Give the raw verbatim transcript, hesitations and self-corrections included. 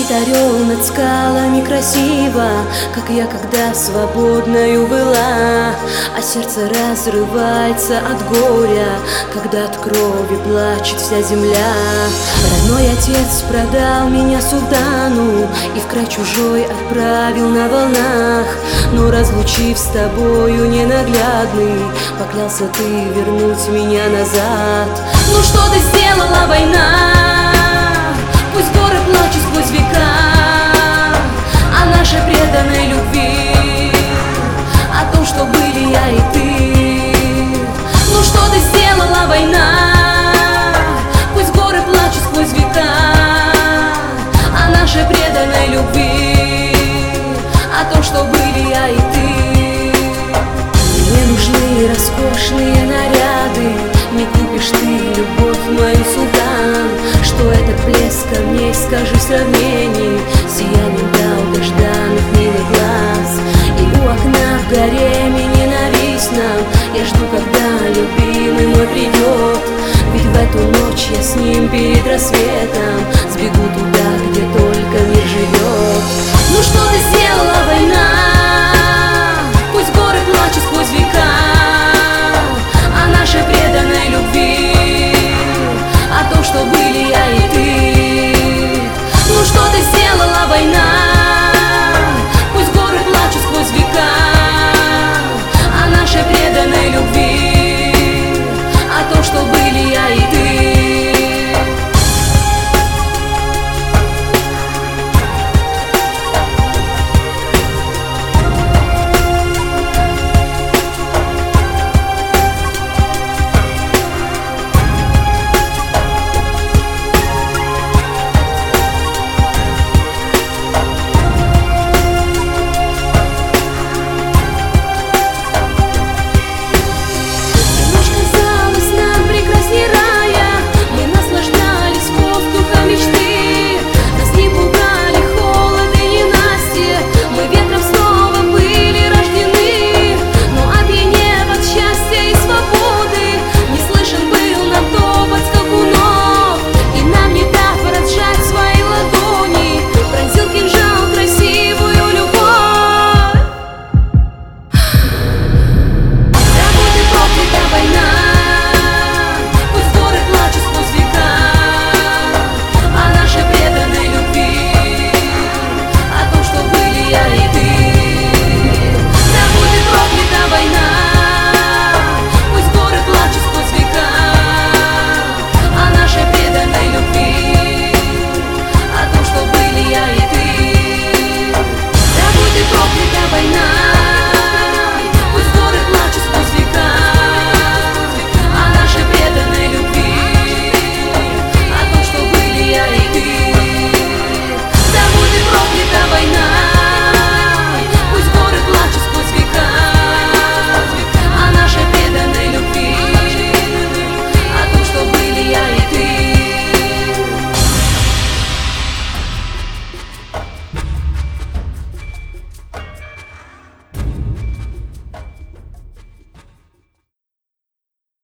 Парит орел над скалами красиво, как я, когда свободною была. А сердце разрывается от горя, когда от крови плачет вся земля. Родной отец продал меня султану и в край чужой отправил на волнах. Но разлучив с тобою ненаглядный, поклялся ты вернуть меня назад. Ну что ты сделала, война? Пусть горы плачут сквозь века о нашей преданной любви, о том, что были я и ты. Ну что ты сделала, война? Пусть горы плачут сквозь века о нашей преданной любви, о том, что были я и ты. Мне нужны роскошные наряды, не купишь ты любовь мою, султан. Что этот блеск камней, скажи в сравнении